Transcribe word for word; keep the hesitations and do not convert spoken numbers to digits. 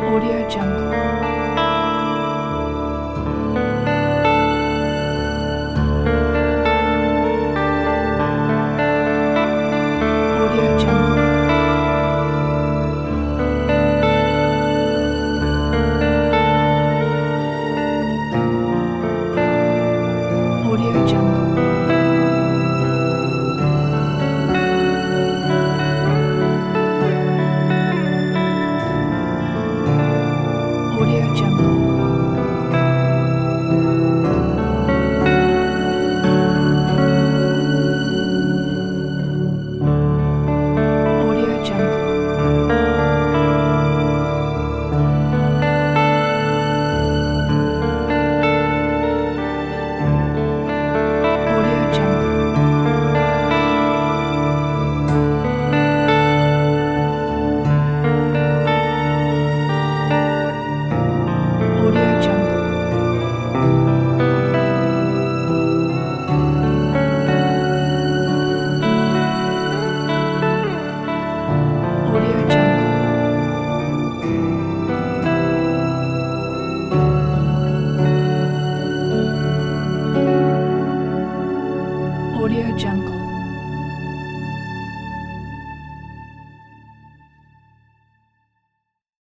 Audio Jungle. Audio Jungle. Audio Jungle. Audio Jungle. Audio Jungle. Audio Jungle. Audio Jungle. Audio Jungle. Audio Jungle.